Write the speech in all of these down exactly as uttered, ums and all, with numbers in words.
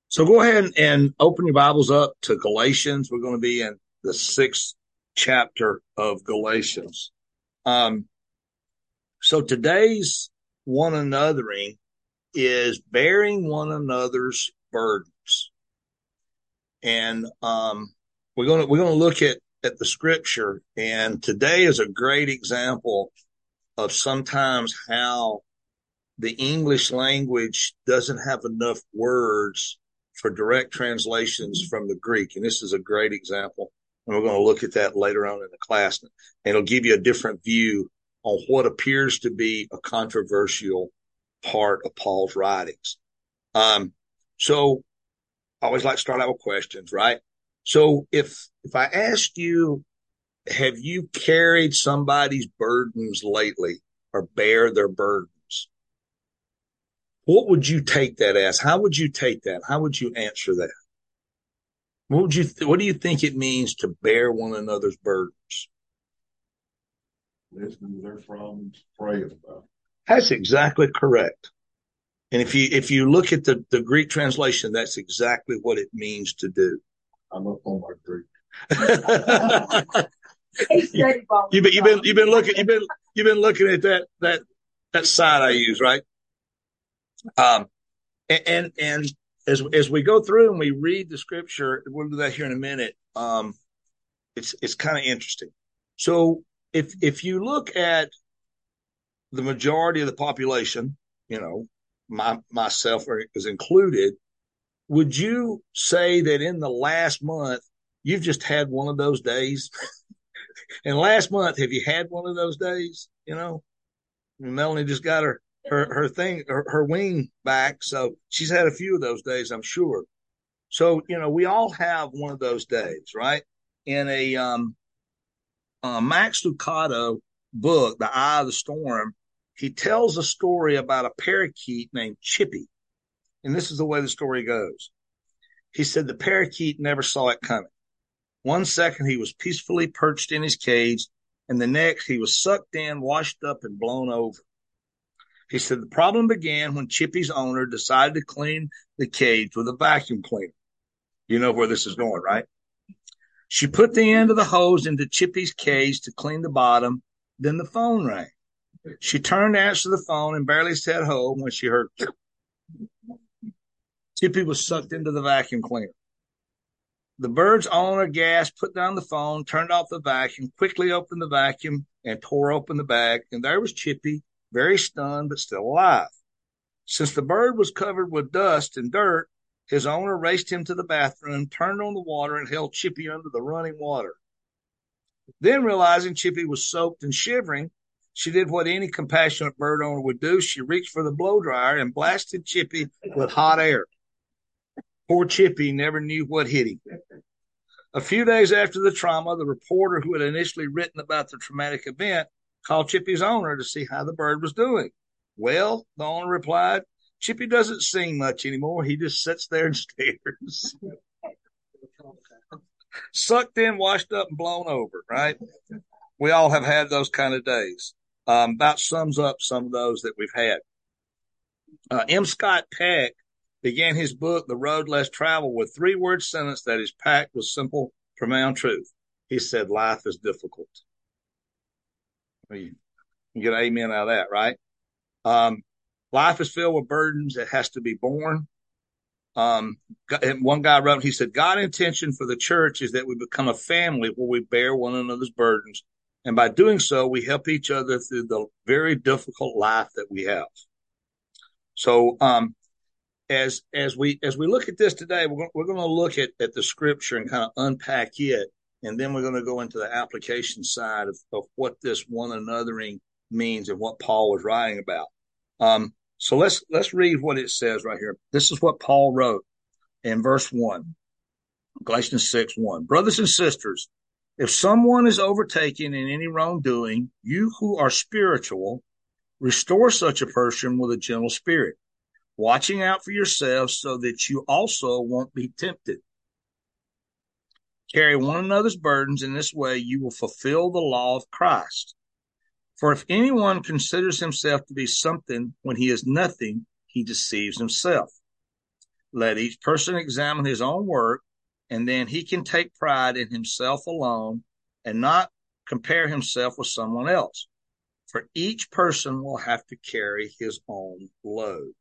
So go ahead and open your Bibles up to Galatians. We're going to be in the sixth chapter of Galatians. Um, so today's one anothering is bearing one another's burdens. And um, we're going to we're going to look at, at the scripture. And today is a great example of sometimes how the English language doesn't have enough words for direct translations from the Greek. And this is a great example. And we're going to look at that later on in the class. And it'll give you a different view on what appears to be a controversial part of Paul's writings. Um, so I always like to start out with questions, right? So if, if I asked you, have you carried somebody's burdens lately or bear their burdens? What would you take that as? How would you take that? How would you answer that? What would you, th- what do you think it means to bear one another's burdens? Listening to their problems, praying about it. That's exactly correct. And if you, if you look at the, the Greek translation, that's exactly what it means to do. I'm up on my Greek. you've been, you've been, you've been looking, you've been, you've been looking at that, that, that site I use, right? Um, and, and, and as, as we go through and we read the scripture, we'll do that here in a minute. Um, it's, it's kind of interesting. So if, if you look at the majority of the population, you know, my, myself is included, would you say that in the last month, you've just had one of those days? And last month, have you had one of those days? You know, Melanie just got her, her, her thing, her, her wing back. So she's had a few of those days, I'm sure. So, you know, we all have one of those days, right? In a, um, uh, Max Lucado book, The Eye of the Storm, he tells a story about a parakeet named Chippy. And this is the way the story goes. He said the parakeet never saw it coming. One second he was peacefully perched in his cage, and the next he was sucked in, washed up, and blown over. He said the problem began when Chippy's owner decided to clean the cage with a vacuum cleaner. You know where this is going, right? She put the end of the hose into Chippy's cage to clean the bottom. Then the phone rang. She turned to answer the phone and barely said hello when she heard Chippy was sucked into the vacuum cleaner. The bird's owner gasped, put down the phone, turned off the vacuum, quickly opened the vacuum, and tore open the bag. And there was Chippy, very stunned, but still alive. Since the bird was covered with dust and dirt, his owner raced him to the bathroom, turned on the water, and held Chippy under the running water. Then, realizing Chippy was soaked and shivering, she did what any compassionate bird owner would do. She reached for the blow dryer and blasted Chippy with hot air. Poor Chippy never knew what hit him. A few days after the trauma, the reporter who had initially written about the traumatic event called Chippy's owner to see how the bird was doing. Well, the owner replied, Chippy doesn't sing much anymore. He just sits there and stares. Sucked in, washed up, and blown over, right? We all have had those kind of days. Um, about sums up some of those that we've had. Uh, M. Scott Peck began his book, The Road Less Traveled, with three-word sentence that is packed with simple, profound truth. He said, life is difficult. You can get an amen out of that, right? Um, life is filled with burdens that has to be borne. Um, one guy wrote, he said, God's intention for the church is that we become a family where we bear one another's burdens. And by doing so, we help each other through the very difficult life that we have. So, um, as, as we, as we look at this today, we're going, we're going to look at, at the scripture and kind of unpack it. And then we're going to go into the application side of, of what this one anothering means and what Paul was writing about. Um, So let's, let's read what it says right here. This is what Paul wrote in verse one, Galatians six, one. Brothers and sisters, if someone is overtaken in any wrongdoing, you who are spiritual, restore such a person with a gentle spirit, watching out for yourselves so that you also won't be tempted. Carry one another's burdens. In this way, you will fulfill the law of Christ. For if anyone considers himself to be something when he is nothing, he deceives himself. Let each person examine his own work, and then he can take pride in himself alone and not compare himself with someone else. For each person will have to carry his own load.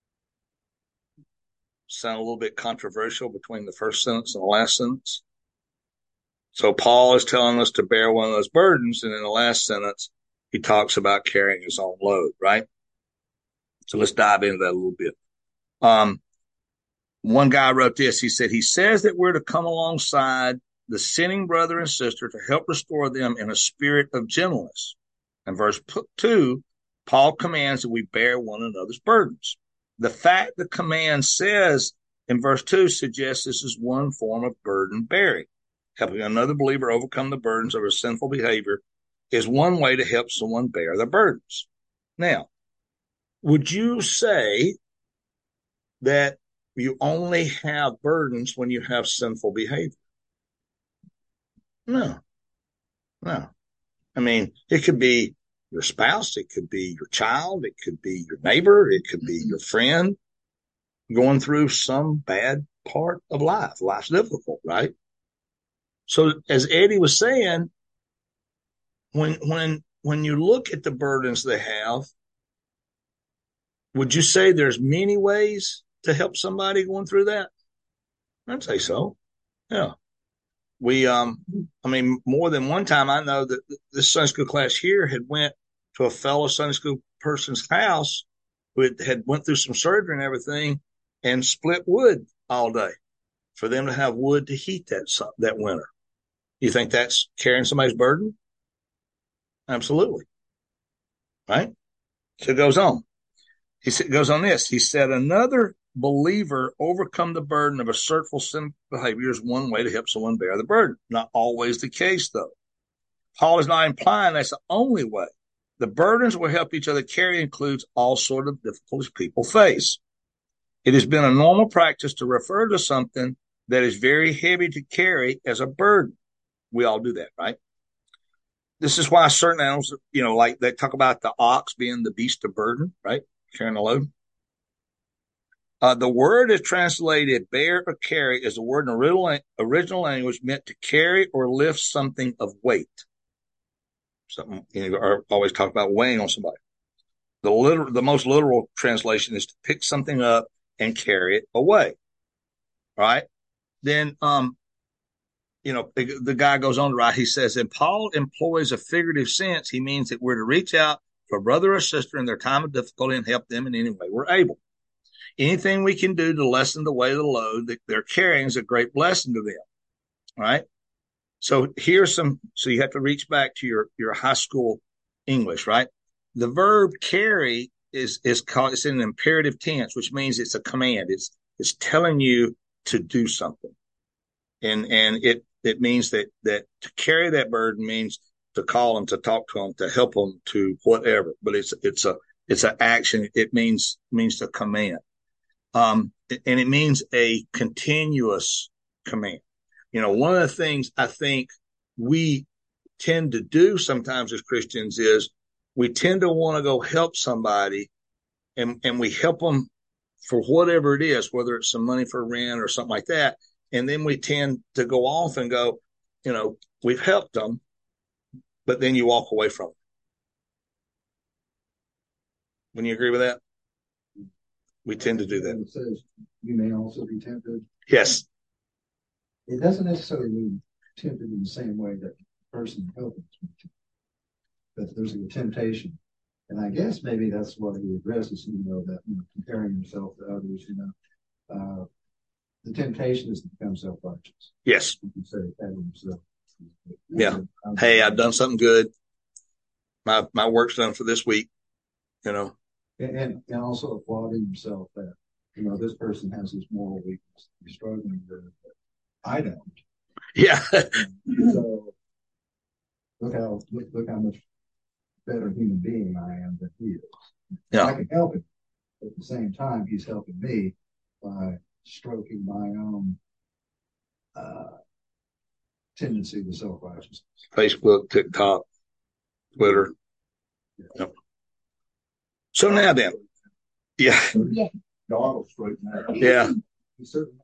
Sound a little bit controversial between the first sentence and the last sentence? So Paul is telling us to bear one of those burdens, and in the last sentence, he talks about carrying his own load, right? So let's dive into that a little bit. Um, one guy wrote this. He said, he says that we're to come alongside the sinning brother and sister to help restore them in a spirit of gentleness. In verse two, Paul commands that we bear one another's burdens. The fact the command says in verse two suggests this is one form of burden bearing. Helping another believer overcome the burdens of his sinful behavior is one way to help someone bear the burdens. Now, would you say that you only have burdens when you have sinful behavior? No, no. I mean, it could be your spouse, it could be your child, it could be your neighbor, it could be your friend going through some bad part of life. Life's difficult, right? So as Eddie was saying, when when when you look at the burdens they have, would you say there's many ways to help somebody going through that? I'd say so. Yeah. We, um, I mean, more than one time, I know that this Sunday school class here had went to a fellow Sunday school person's house who had, had went through some surgery and everything and split wood all day for them to have wood to heat that, that winter. You think that's carrying somebody's burden? Absolutely. Right? So it goes on. He goes on this. He said, another believer overcome the burden of a hurtful sin behavior is one way to help someone bear the burden. Not always the case, though. Paul is not implying that's the only way. The burdens we help each other carry includes all sorts of difficulties people face. It has been a normal practice to refer to something that is very heavy to carry as a burden. We all do that, right? This is why certain animals, you know, like they talk about the ox being the beast of burden, right? Carrying a load. Uh, the word is translated bear or carry is a word in original, original language meant to carry or lift something of weight. Something, you know, always talk about weighing on somebody. The literal, the most literal translation is to pick something up and carry it away. Right? Then, um, you know, the, the guy goes on to write, he says, and Paul employs a figurative sense. He means that we're to reach out for a brother or sister in their time of difficulty and help them in any way we're able. Anything we can do to lessen the weight of the load that they're carrying is a great blessing to them. Right? So here's some, so you have to reach back to your, your high school English, right? The verb carry is, is called, it's in an imperative tense, which means it's a command. It's, it's telling you to do something. And, and it, it means that, that to carry that burden means to call them, to talk to them, to help them, to whatever. But it's, it's a, it's an action. It means, means to command. Um, and it means a continuous command. You know, one of the things I think we tend to do sometimes as Christians is we tend to want to go help somebody and, and we help them for whatever it is, whether it's some money for rent or something like that. And then we tend to go off and go, you know, we've helped them, but then you walk away from them. Wouldn't you agree with that? We tend to do that. It says you may also be tempted. Yes. It doesn't necessarily mean tempted in the same way that the person helping is, but there's a temptation. And I guess maybe that's what he addresses, you know, that you know, comparing yourself to others, you know. Uh, the temptation is to become self-righteous. Yes. Instead of having yourself. Yeah. Hey, I've done something good. My my work's done for this week, you know. And, and, and also applauding yourself that, you know, this person has this moral weakness. You're struggling with it. I don't. Yeah. So look how look, look how much better human being I am than he is. Yeah. I can help him. At the same time, he's helping me by stroking my own uh, tendency to self-righteousness. Facebook, TikTok, Twitter. Yeah. Yep. So now then, yeah, God will straighten that out. yeah. He certainly.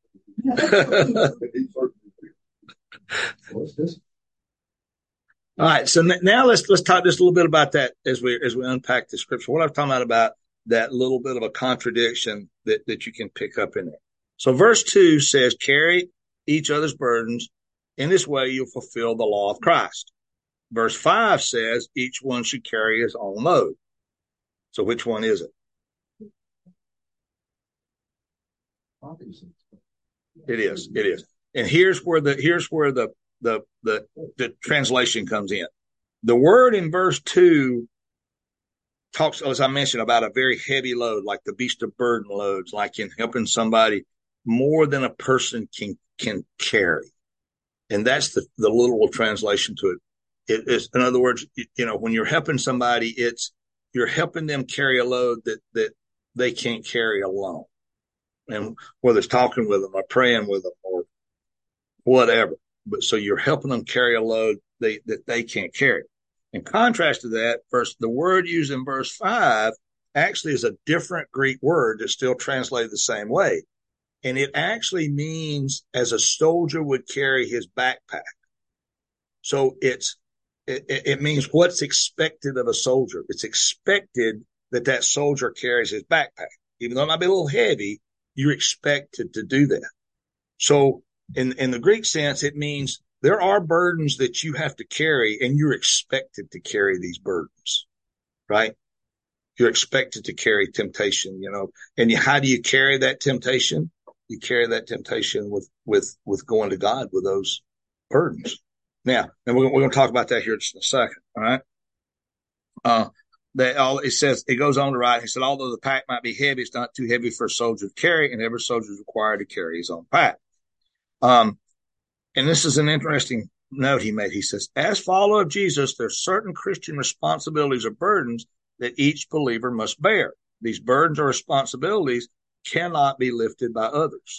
What's this? All right, so now let's let's talk just a little bit about that as we as we unpack the scripture. What I'm talking about about that little bit of a contradiction that that you can pick up in there. So verse two says, "Carry each other's burdens. In this way, you'll fulfill the law of Christ." Verse five says, "Each one should carry his own load." So which one is it? Obviously. It is. It is. And here's where the here's where the the the, the translation comes in. The word in verse two talks, as I mentioned, about a very heavy load, like the beast of burden loads, like in helping somebody more than a person can can carry. And that's the, the literal translation to it. It is, in other words, you know, when you're helping somebody, it's you're helping them carry a load that that they can't carry alone. And whether it's talking with them or praying with them or whatever, but so you're helping them carry a load they that they can't carry. In contrast to that, verse the word used in verse five actually is a different Greek word that's still translated the same way, and it actually means as a soldier would carry his backpack. So it's it, it means what's expected of a soldier. It's expected that that soldier carries his backpack, even though it might be a little heavy. You're expected to do that. So in, in the Greek sense, it means there are burdens that you have to carry and you're expected to carry these burdens, right? You're expected to carry temptation, you know, and you, how do you carry that temptation? You carry that temptation with, with, with going to God with those burdens. Now, and we're, we're going to talk about that here just in a second. All right. Uh, That all it says, it goes on to write. He said, although the pack might be heavy, it's not too heavy for a soldier to carry, and every soldier is required to carry his own pack. Um, and this is an interesting note he made. He says, as follower of Jesus, there's certain Christian responsibilities or burdens that each believer must bear. These burdens or responsibilities cannot be lifted by others.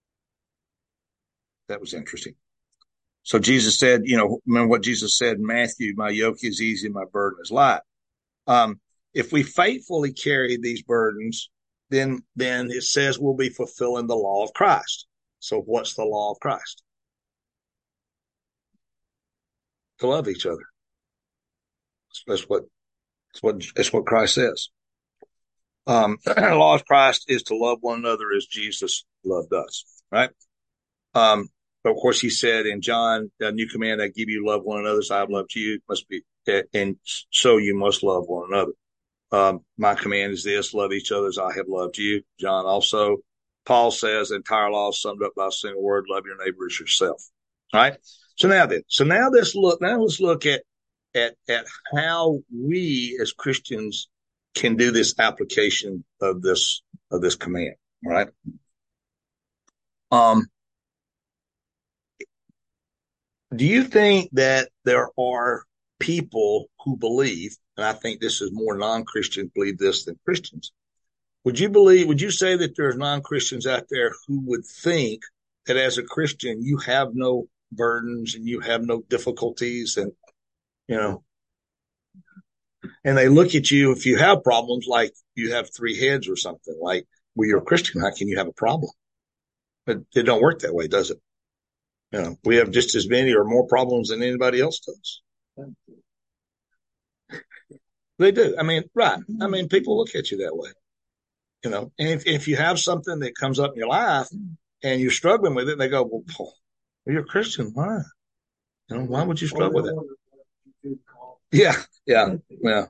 That was interesting. So Jesus said, you know, remember what Jesus said in Matthew, my yoke is easy, my burden is light. Um, if we faithfully carry these burdens, then, then it says we'll be fulfilling the law of Christ. So what's the law of Christ? To love each other. That's what, that's what, that's what Christ says. Um, the law of Christ is to love one another as Jesus loved us, right? Um, but of course he said in John, a new command I give you, love one another as I have loved you, must be, and so you must love one another. Um, my command is this, love each other as I have loved you. John also, Paul says the entire law is summed up by a single word, love your neighbor as yourself. All right. So now then, so now let's look, now let's look at, at, at how we as Christians can do this application of this, of this command. All right. Um, do you think that there are people who believe, and I think this is more non-Christians believe this than Christians. Would you believe, would you say that there's non-Christians out there who would think that as a Christian, you have no burdens and you have no difficulties and, you know, and they look at you if you have problems like you have three heads or something like, well, you're a Christian. How can you have a problem? But it don't work that way, does it? You know, we have just as many or more problems than anybody else does. They do. I mean, right. I mean, people look at you that way, you know, and if, if you have something that comes up in your life and you're struggling with it, they go, well, Paul, you're a Christian. Why? You know, why would you struggle with it? Yeah. Yeah. Yeah.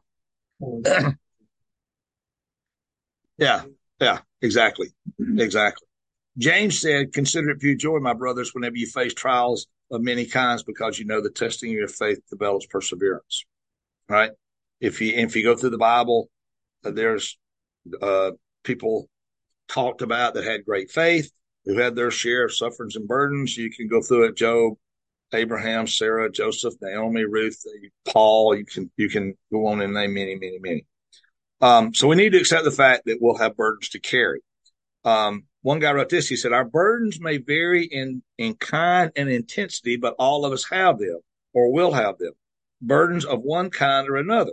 Yeah. Yeah. Exactly. Exactly. James said, consider it pure joy, my brothers, whenever you face trials of many kinds, because you know the testing of your faith develops perseverance. Right? If you, if you go through the Bible, uh, there's, uh, people talked about that had great faith, who had their share of sufferings and burdens. You can go through it. Job, Abraham, Sarah, Joseph, Naomi, Ruth, Paul. You can, you can go on and name many, many, many. Um, so we need to accept the fact that we'll have burdens to carry. Um, one guy wrote this. He said, our burdens may vary in, in kind and intensity, but all of us have them or will have them. Burdens of one kind or another.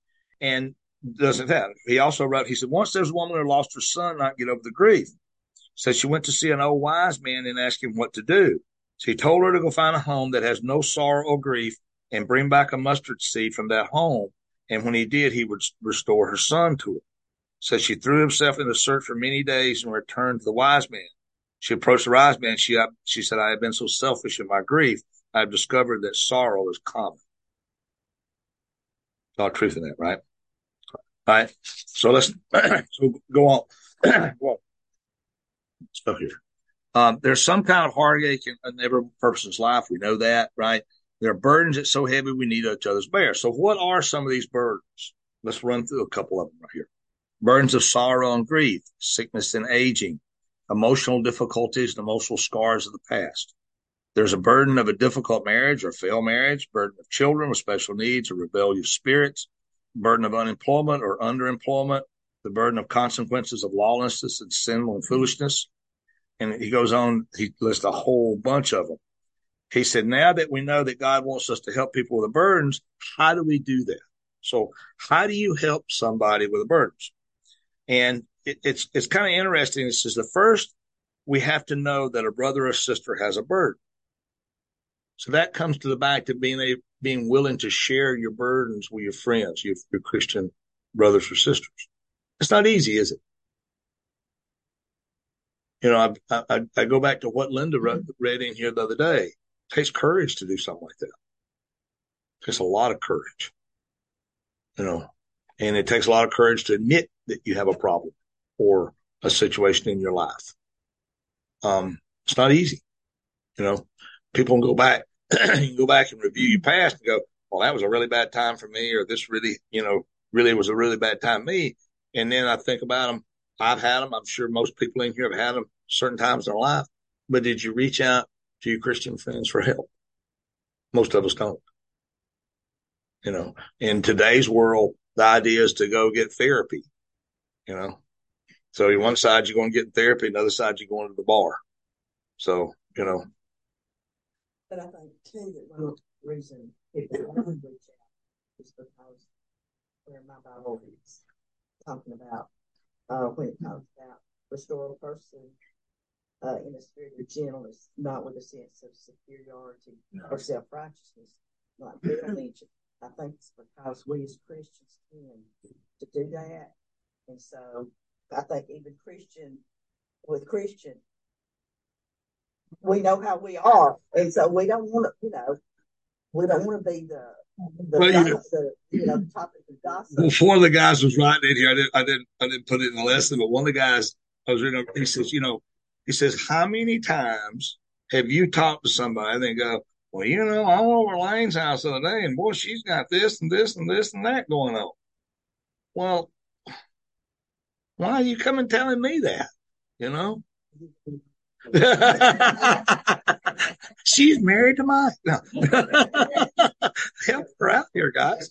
And doesn't that? He also wrote, he said, once there's a woman who lost her son, not get over the grief. Said she went to see an old wise man and asked him what to do. So he told her to go find a home that has no sorrow or grief and bring back a mustard seed from that home. And when he did, he would restore her son to her. So she threw herself in the search for many days and returned to the wise man. She approached the wise man. She, she said, I have been so selfish in my grief. I have discovered that sorrow is common. There's a lot of truth in that, right? All right. So let's so go on. Well, stuff here. Um, there's some kind of heartache in, in every person's life. We know that, right? There are burdens that so heavy we need each other's bear. So what are some of these burdens? Let's run through a couple of them right here. Burdens of sorrow and grief, sickness and aging, emotional difficulties and emotional scars of the past. There's a burden of a difficult marriage or failed marriage, burden of children with special needs or rebellious spirits, burden of unemployment or underemployment, the burden of consequences of lawlessness and sin and foolishness. And he goes on, he lists a whole bunch of them. He said, now that we know that God wants us to help people with the burdens, how do we do that? So how do you help somebody with the burdens? And it, it's it's kind of interesting. It says the first, we have to know that a brother or sister has a burden. So that comes to the back to being a being willing to share your burdens with your friends, your, your Christian brothers or sisters. It's not easy, is it? You know, I, I, I go back to what Linda read, read in here the other day. It takes courage to do something like that. It takes a lot of courage, you know, and it takes a lot of courage to admit that you have a problem or a situation in your life. Um, it's not easy, you know. People can go back, you can go back and review your past and go, well, that was a really bad time for me, or this really, you know, really was a really bad time for me. And then I think about them. I've had them. I'm sure most people in here have had them certain times in their life. But did you reach out to your Christian friends for help? Most of us don't. You know, in today's world, the idea is to go get therapy, you know. So on one side, you're going to get therapy. The other side, you're going to the bar. So, you know. But I think, too, that one reason people don't reach out is because where my Bible is talking about uh, when it talks about restore a person uh, in a spirit of gentleness, not with a sense of superiority no. or self-righteousness, like Bill mentioned. I think it's because we as Christians tend to do that. And so I think even Christian, with Christian, we know how we are. And so we don't want to, you know, we don't want to be the, the, well, you, the you know, the topic of gossip. Before the guys was writing in here, I didn't, I didn't, I didn't put it in the lesson, but one of the guys I was reading, he says, you know, he says, how many times have you talked to somebody and they go, well, you know, I went over Lane's house the other day and boy, she's got this and this and this and that going on. Well, why are you coming telling me that? You know? She's married to Mike. No. Help her out here, guys.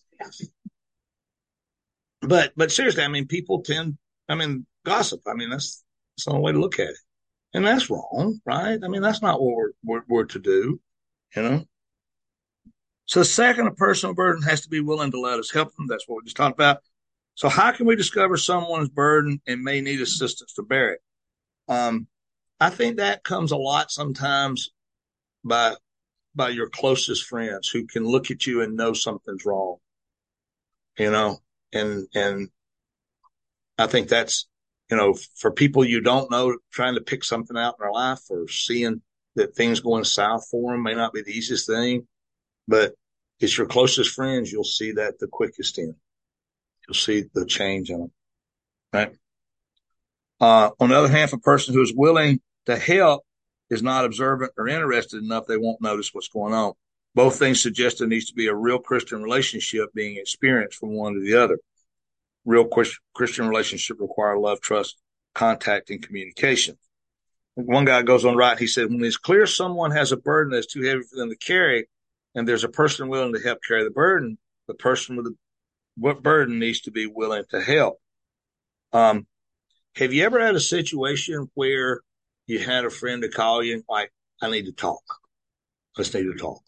But but seriously, I mean, people tend, I mean, gossip. I mean, that's, that's the only way to look at it. And that's wrong, right? I mean, that's not what we're, we're, we're to do, you know? So the second, a personal burden has to be willing to let us help them. That's what we just talked about. So how can we discover someone's burden and may need assistance to bear it? Um, I think that comes a lot sometimes by by your closest friends who can look at you and know something's wrong, you know, and and I think that's, you know, for people you don't know, trying to pick something out in their life or seeing that things going south for them may not be the easiest thing, but it's your closest friends you'll see that the quickest in. You'll see the change in them, right? Uh, on the other hand, if a person who is willing to help is not observant or interested enough, they won't notice what's going on. Both things suggest there needs to be a real Christian relationship being experienced from one to the other. Real Christian relationship require love, trust, contact, and communication. One guy goes on right. He said, when it's clear someone has a burden that's too heavy for them to carry, and there's a person willing to help carry the burden, the person with the what burden needs to be willing to help. Um, have you ever had a situation where you had a friend to call you and like, I need to talk. Let's need to talk.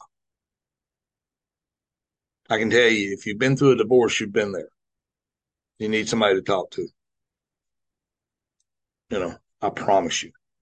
I can tell you, if you've been through a divorce, you've been there. You need somebody to talk to. You know, I promise you.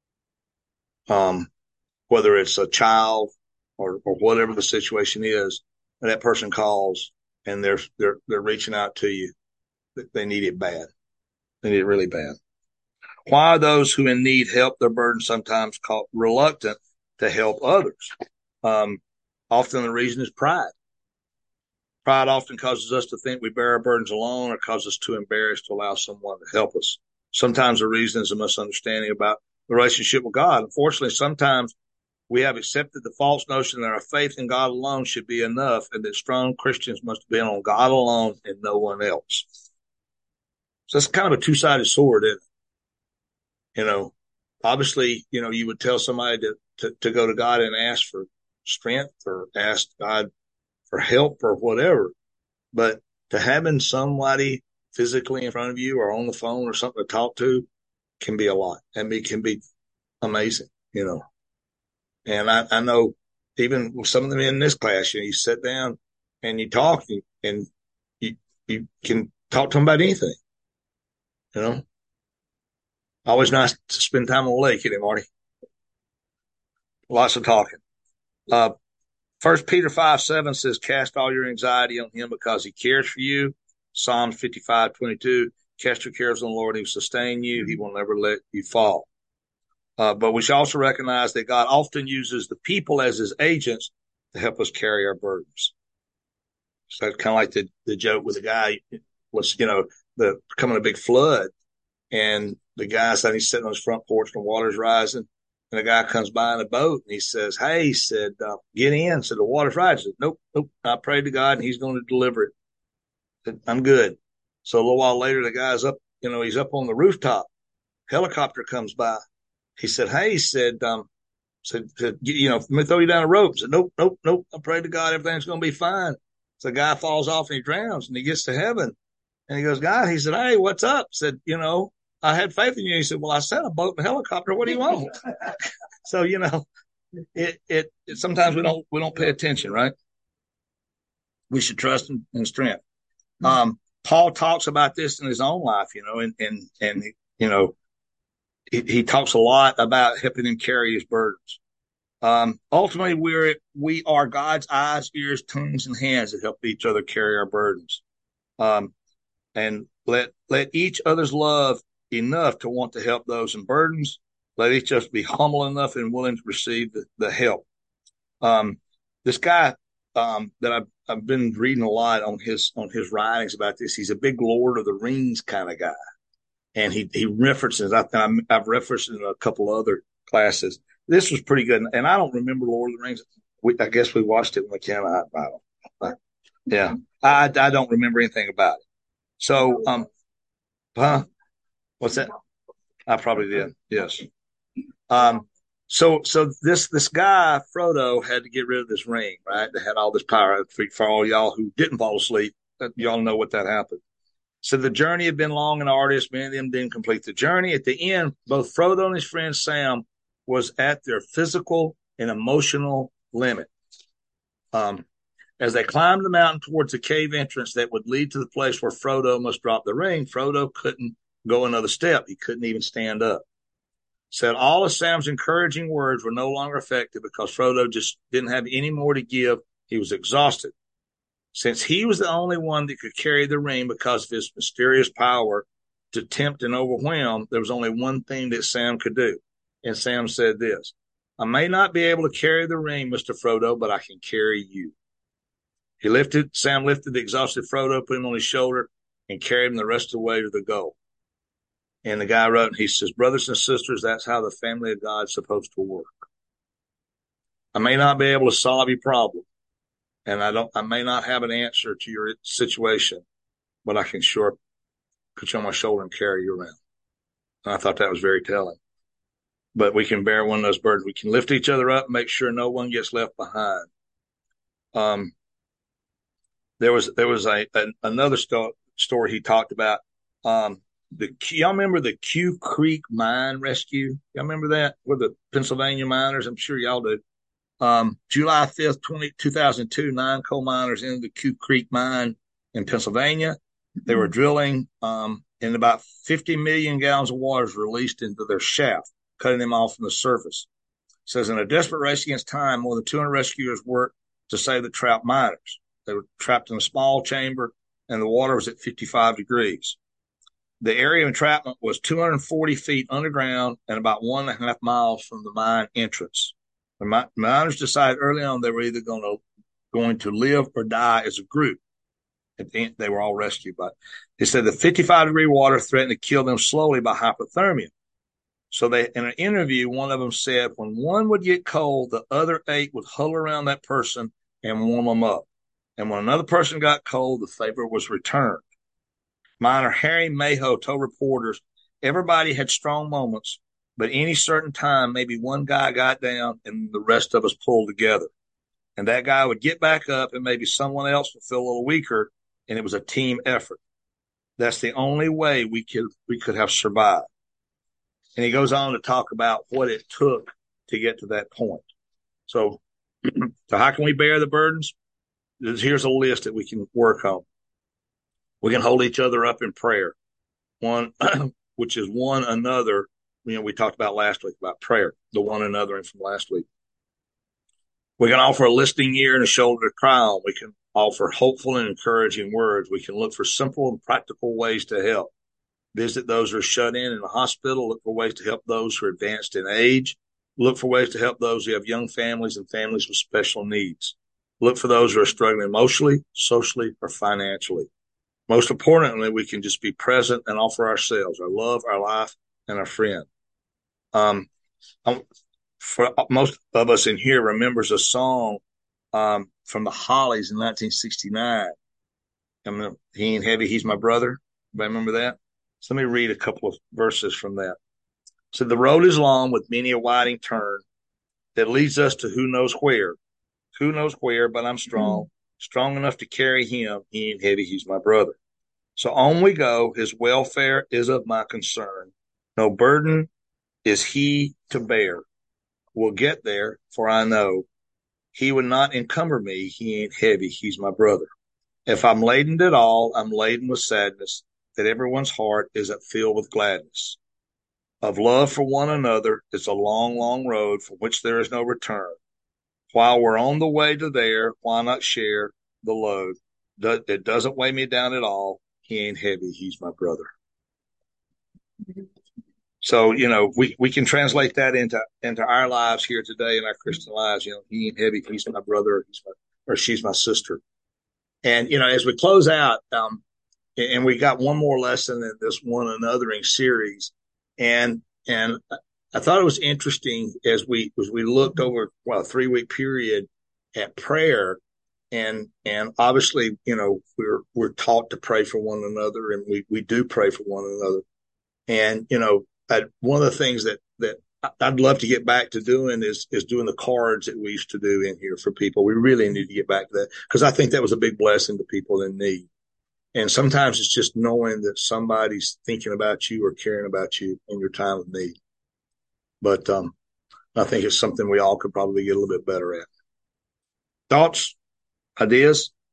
Um, whether it's a child or, or whatever the situation is, and that person calls and they're, they're, they're reaching out to you. They need it bad. They need it really bad. Why are those who in need help their burden sometimes called reluctant to help others? Um, often the reason is pride. Pride often causes us to think we bear our burdens alone or causes us too embarrassed to allow someone to help us. Sometimes the reason is a misunderstanding about the relationship with God. Unfortunately, sometimes we have accepted the false notion that our faith in God alone should be enough and that strong Christians must depend on God alone and no one else. So it's kind of a two-sided sword, isn't it? You know, obviously, you know, you would tell somebody to, to, to go to God and ask for strength or ask God for help or whatever. But to having somebody physically in front of you or on the phone or something to talk to can be a lot. And it can be amazing, you know. And I, I know even with some of them in this class, you know, you sit down and you talk and, and you, you can talk to them about anything, you know. Always nice to spend time on the lake, isn't it, Marty? Lots of talking. Uh, First Peter five seven says, cast all your anxiety on him because he cares for you. Psalms fifty-five twenty-two, cast your cares on the Lord, he will sustain you. He will never let you fall. Uh, but we should also recognize that God often uses the people as his agents to help us carry our burdens. So it's kind of like the, the joke with the guy was, you know, the coming a big flood and the guy said he's sitting on his front porch and the water's rising. And the guy comes by in a boat and he says, hey, he said, uh, get in. Said, the water's rising. Said, nope, nope. I prayed to God and he's going to deliver it. Said, I'm good. So a little while later, the guy's up, you know, he's up on the rooftop. Helicopter comes by. He said, hey, he said, um, said, said you know, let me throw you down a rope. Said, nope, nope, nope. I prayed to God. Everything's going to be fine. So the guy falls off and he drowns and he gets to heaven. And he goes, God, he said, hey, what's up? Said, you know, I had faith in you. He said, well, I sent a boat and a helicopter. What do you want? So, you know, it, it, it, sometimes we don't, we don't pay attention, right? We should trust in, in strength. Um, Paul talks about this in his own life, you know, and, and, and, you know, he, he talks a lot about helping him carry his burdens. Um, ultimately, we're, we are God's eyes, ears, tongues, and hands that help each other carry our burdens. Um, and let, let each other's love enough to want to help those in burdens. Let each of us be humble enough and willing to receive the, the help. Um, this guy, um, that I've, I've been reading a lot on his, on his writings about this. He's a big Lord of the Rings kind of guy. And he, he references, I, I've referenced in a couple other classes. This was pretty good. And I don't remember Lord of the Rings. We, I guess we watched it when we came out. I don't, yeah. I, I don't remember anything about it. So, um, huh? What's that? I probably did. Yes. Um, so, so this, this guy, Frodo, had to get rid of this ring, right? That had all this power. For, for all y'all who didn't fall asleep, y'all know what that happened. So the journey had been long and arduous. Many of them didn't complete the journey. At the end, both Frodo and his friend Sam was at their physical and emotional limit. Um, as they climbed the mountain towards the cave entrance that would lead to the place where Frodo must drop the ring, Frodo couldn't go another step. He couldn't even stand up. Said all of Sam's encouraging words were no longer effective because Frodo just didn't have any more to give. He was exhausted. Since he was the only one that could carry the ring because of his mysterious power to tempt and overwhelm, there was only one thing that Sam could do. And Sam said this, I may not be able to carry the ring, Mister Frodo, but I can carry you. He lifted, Sam lifted the exhausted Frodo, put him on his shoulder, and carried him the rest of the way to the goal. And the guy wrote, and he says, brothers and sisters, that's how the family of God is supposed to work. I may not be able to solve your problem, and I don't, I may not have an answer to your situation, but I can sure put you on my shoulder and carry you around. And I thought that was very telling. But we can bear one of those burdens. We can lift each other up, make sure no one gets left behind. Um, there was, there was a, a another sto- story he talked about. Um, the, y'all remember the Q Creek mine rescue? Y'all remember that with the Pennsylvania miners? I'm sure y'all do. Um, July fifth, two thousand two, nine coal miners entered the Q Creek mine in Pennsylvania. They were drilling, um, and about fifty million gallons of water was released into their shaft, cutting them off from the surface. says, in a desperate race against time, more than two hundred rescuers worked to save the trapped miners. They were trapped in a small chamber, and the water was at fifty-five degrees. The area of entrapment was two hundred forty feet underground and about one and a half miles from the mine entrance. The miners decided early on they were either going to, going to live or die as a group. At the end, they were all rescued, but they said the fifty-five degree water threatened to kill them slowly by hypothermia. So they, in an interview, one of them said, when one would get cold, the other eight would huddle around that person and warm them up. And when another person got cold, the favor was returned. Miner Harry Mayhew told reporters, everybody had strong moments, but any certain time, maybe one guy got down and the rest of us pulled together. And that guy would get back up and maybe someone else would feel a little weaker, and it was a team effort. That's the only way we could, we could have survived. And he goes on to talk about what it took to get to that point. So, so how can we bear the burdens? Here's a list that we can work on. We can hold each other up in prayer. One, which is one another. You know, we talked about last week about prayer, the one another from last week. We can offer a listening ear and a shoulder to cry on. We can offer hopeful and encouraging words. We can look for simple and practical ways to help. Visit those who are shut in in the hospital. Look for ways to help those who are advanced in age. Look for ways to help those who have young families and families with special needs. Look for those who are struggling emotionally, socially, or financially. Most importantly, we can just be present and offer ourselves, our love, our life, and our friend. Um, for most of us in here remembers a song um, from the Hollies in nineteen sixty-nine. I'm, he ain't heavy, he's my brother. Everybody remember that? So let me read a couple of verses from that. So the road is long with many a winding turn that leads us to who knows where. Who knows where, but I'm strong, strong enough to carry him. He ain't heavy, he's my brother. So on we go. His welfare is of my concern. No burden is he to bear. We'll get there, for I know he would not encumber me. He ain't heavy, he's my brother. If I'm laden at all, I'm laden with sadness, that everyone's heart isn't filled with gladness. Of love for one another, it's a long, long road from which there is no return. While we're on the way to there, why not share the load? It doesn't weigh me down at all. He ain't heavy, he's my brother. So, you know, we, we can translate that into, into our lives here today in our Christian lives. You know, he ain't heavy, he's my brother, he's my, or she's my sister. And, you know, as we close out, um, and we got one more lesson in this one anothering series. And, and I thought it was interesting as we, as we looked over, well, a three week period at prayer. And, and obviously, you know, we're, we're taught to pray for one another, and we, we do pray for one another. And, you know, I, one of the things that, that I'd love to get back to doing is, is doing the cards that we used to do in here for people. We really need to get back to that, because I think that was a big blessing to people in need. And sometimes it's just knowing that somebody's thinking about you or caring about you in your time of need. But, um, I think it's something we all could probably get a little bit better at. Thoughts? Ideas?